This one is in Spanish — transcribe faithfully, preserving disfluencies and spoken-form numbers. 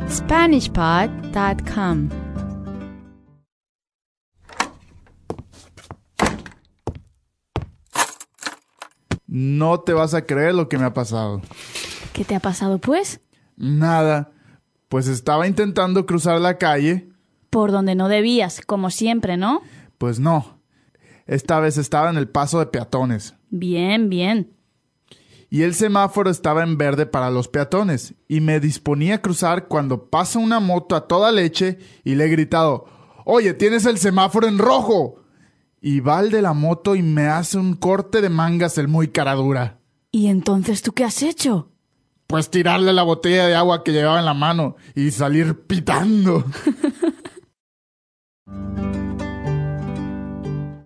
Spanish Pod dot com. No te vas a creer lo que me ha pasado. ¿Qué te ha pasado, pues? Nada. Pues estaba intentando cruzar la calle. Por donde no debías, como siempre, ¿no? Pues no. Esta vez estaba en el paso de peatones. Bien, bien. Y el semáforo estaba en verde para los peatones. Y me disponía a cruzar cuando pasa una moto a toda leche y le he gritado: «Oye, tienes el semáforo en rojo». Y va el de la moto y me hace un corte de mangas el muy caradura. ¿Y entonces tú qué has hecho? Pues tirarle la botella de agua que llevaba en la mano y salir pitando.